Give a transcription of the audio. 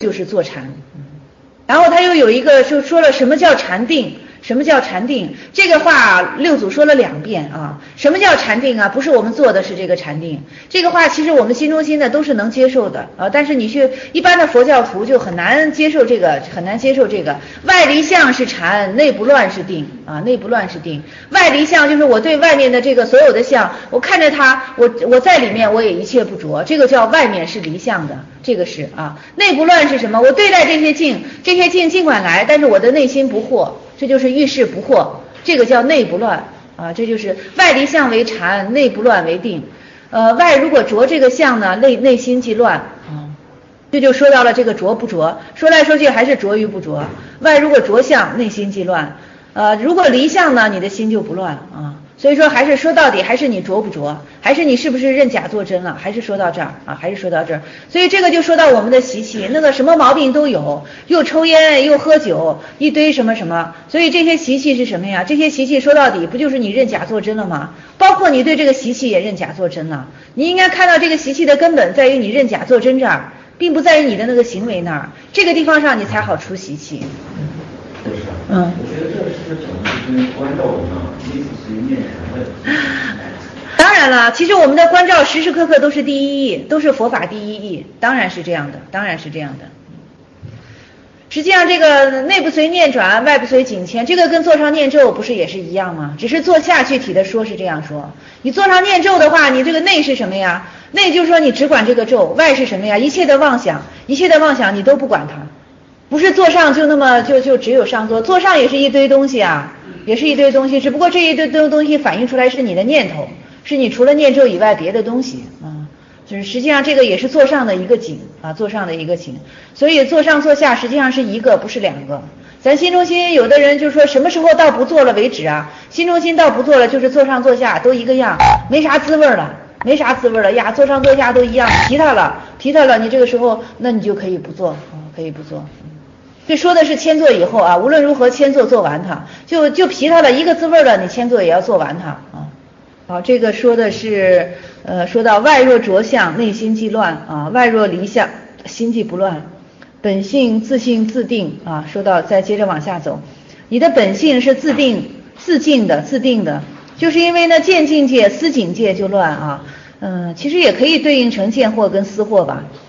就是坐禅。然后他又有一个就说了什么叫禅定，什么叫禅定？这个话六祖说了2遍啊。什么叫禅定啊？不是我们做的是这个禅定。这个话其实我们心中心的都是能接受的啊，但是你去一般的佛教徒就很难接受这个，很难接受这个。外离相是禅，内不乱是定啊，内不乱是定。外离相就是我对外面的这个所有的相，我看着它，我在里面我也一切不着，这个叫外面是离相的，这个是啊。内不乱是什么？我对待这些境尽管来，但是我的内心不惑。这就是遇事不惑，这个叫内不乱啊，这就是外离相为禅，内不乱为定。外如果着这个相呢，内心即乱啊，这就说到了这个着不着，说来说去还是着与不着。外如果着相，内心即乱。如果离相呢，你的心就不乱啊。所以说还是说到底还是你着不着，还是你是不是认假作真了，还是说到这儿啊，还是说到这儿。所以这个就说到我们的习气，那个什么毛病都有，又抽烟又喝酒，一堆什么什么。所以这些习气是什么呀？这些习气说到底不就是你认假作真了吗？包括你对这个习气也认假作真了。你应该看到这个习气的根本在于你认假作真这儿，并不在于你的那个行为那儿，这个地方上你才好出习气。 我觉得这是不是整个跟关照一样，意思是念禅的。 当然了，其实我们的关照时时刻刻都是第一义，都是佛法第一义，当然是这样的，当然是这样的。实际上这个内不随念转，外不随境迁，这个跟坐上念咒不是也是一样吗？只是坐下具体的说是这样说。你坐上念咒的话，你这个内是什么呀？内就是说你只管这个咒，外是什么呀？一切的妄想，一切的妄想你都不管它。不是坐上就那么就只有上座，坐上也是一堆东西啊，也是一堆东西，只不过这一堆东西反映出来是你的念头，是你除了念咒以外别的东西啊，就是实际上这个也是坐上的一个景啊，坐上的一个景，所以坐上坐下实际上是一个，不是2个。咱心中心有的人就说什么时候到不做了为止啊？心中心到不做了，就是坐上坐下都一个样，没啥滋味了，没啥滋味了呀，坐上坐下都一样，疲沓了，你这个时候那你就可以不做啊，可以不做。这说的是千坐以后啊，无论如何千坐做完它，就疲沓了一个滋味了，你千坐也要做完它啊。好，这个说的是说到外若着相，内心即乱啊；外若离相，心即不乱。本性自性自定啊，说到再接着往下走，你的本性是自定的，就是因为呢见境界、思境界就乱啊。其实也可以对应成见惑跟思惑吧。